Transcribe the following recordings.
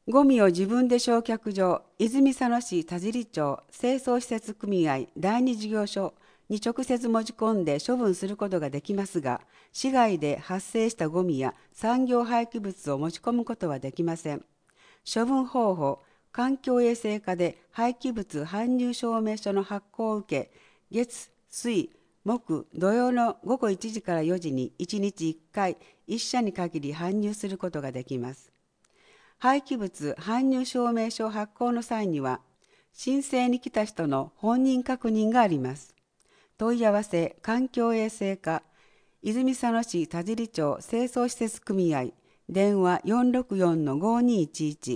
ゴミを自分で焼却場、泉佐野市田尻町清掃施設組合第二事業所に直接持ち込んで処分することができますが、市外で発生したゴミや産業廃棄物を持ち込むことはできません。処分方法、環境衛生課で廃棄物搬入証明書の発行を受け、月、水、木、土曜の午後1時から4時に1日1回、1社に限り搬入することができます。廃棄物搬入証明書発行の際には、申請に来た人の本人確認があります。問い合わせ環境衛生課、泉佐野市田尻町清掃施設組合、電話464-5211。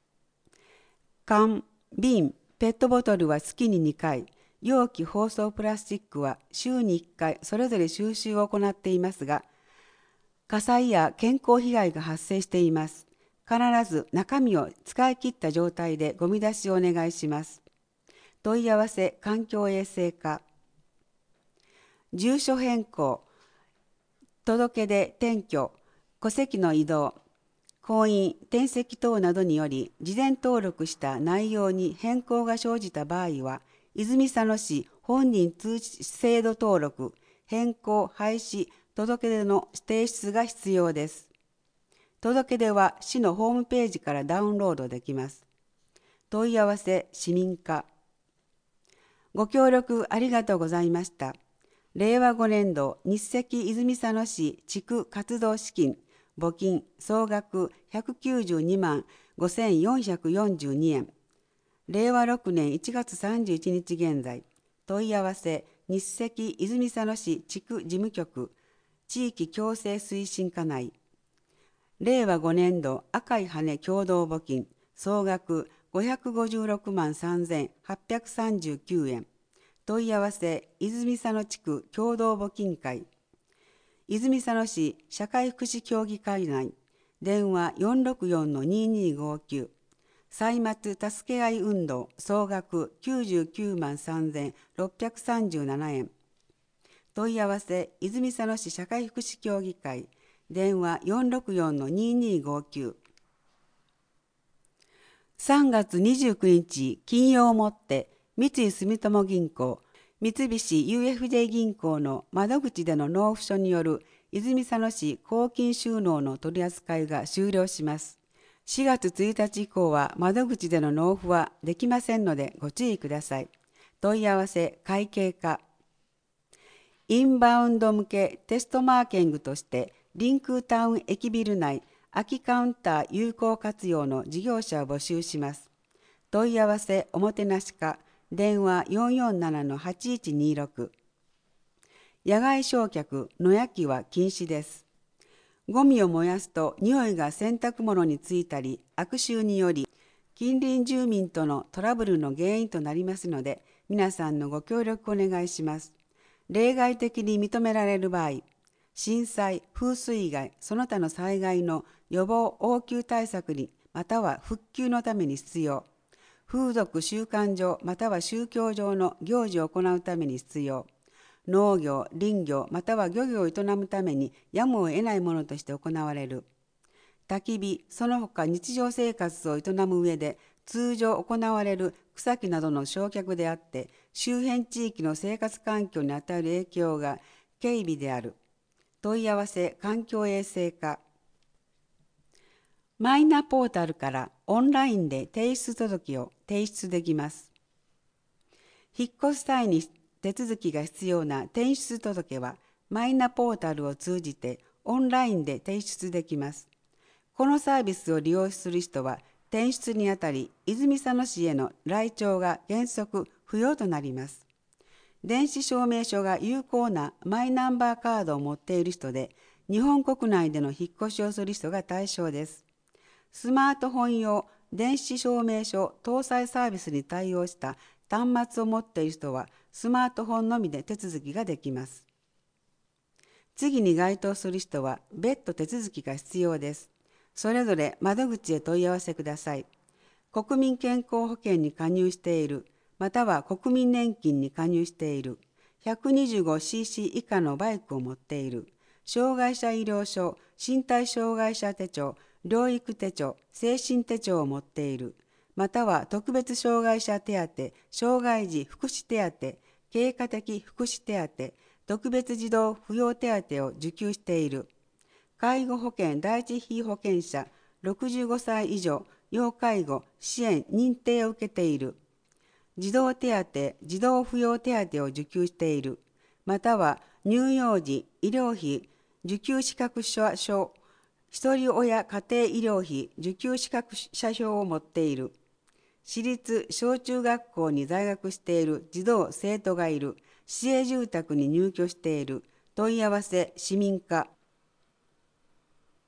缶、瓶、ペットボトルは月に2回、容器包装プラスチックは週に1回それぞれ収集を行っていますが、火災や健康被害が発生しています。必ず中身を使い切った状態でゴミ出しをお願いします。問い合わせ環境衛生課。住所変更、届け出転居、戸籍の移動、婚姻、転籍等などにより事前登録した内容に変更が生じた場合は、泉佐野市本人通知制度登録、変更、廃止、届け出の提出が必要です。届け出は市のホームページからダウンロードできます。問い合わせ市民課。ご協力ありがとうございました。令和5年度日赤泉佐野市地区活動資金募金総額192万5442円。令和6年1月31日現在。問い合わせ日赤泉佐野市地区事務局地域共生推進課内。令和5年度赤い羽共同募金総額556万3839円。問い合わせ泉佐野地区共同募金会。泉佐野市社会福祉協議会内。電話464-2259。歳末助け合い運動総額99万3637円。問い合わせ泉佐野市社会福祉協議会。電話464-2259。3月29日金曜をもって三井住友銀行、三菱 UFJ 銀行の窓口での納付書による泉佐野市公金収納の取り扱いが終了します。4月1日以降は窓口での納付はできませんのでご注意ください。問い合わせ会計課。インバウンド向けテストマーケティングとしてリンクタウン駅ビル内空きカウンター有効活用の事業者を募集します。問い合わせおもてなし課。電話447-8126。野外焼却、野焼きは禁止です。ゴミを燃やすと匂いが洗濯物についたり、悪臭により近隣住民とのトラブルの原因となりますので、皆さんのご協力お願いします。例外的に認められる場合、震災、風水害、その他の災害の予防応急対策にまたは復旧のために必要。風俗習慣上または宗教上の行事を行うために必要。農業、林業または漁業を営むためにやむを得ないものとして行われる。焚き火、その他日常生活を営む上で通常行われる草木などの焼却であって、周辺地域の生活環境に与える影響が軽微である。問い合わせ環境衛生課。マイナポータルからオンラインで提出届を提出できます。引っ越す際に手続きが必要な転出届はマイナポータルを通じてオンラインで提出できます。このサービスを利用する人は転出にあたり泉佐野市への来庁が原則不要となります。電子証明書が有効なマイナンバーカードを持っている人で、日本国内での引っ越しをする人が対象です。スマートフォン用電子証明書搭載サービスに対応した端末を持っている人はスマートフォンのみで手続きができます。次に該当する人は別途手続きが必要です。それぞれ窓口へ問い合わせください。国民健康保険に加入している、または国民年金に加入している、125cc 以下のバイクを持っている、障害者医療証、身体障害者手帳、 療育手帳、精神手帳を持っている。または特別障害者手当、障害児福祉手当、経過的福祉手当、特別児童扶養手当を受給している。介護保険第一被保険者、65歳以上、要介護、支援、認定を受けている。児童手当、児童扶養手当を受給している。または乳幼児、医療費、受給資格者証、一人親家庭医療費受給資格者証を持っている。私立小中学校に在学している児童生徒がいる。市営住宅に入居している。問い合わせ市民課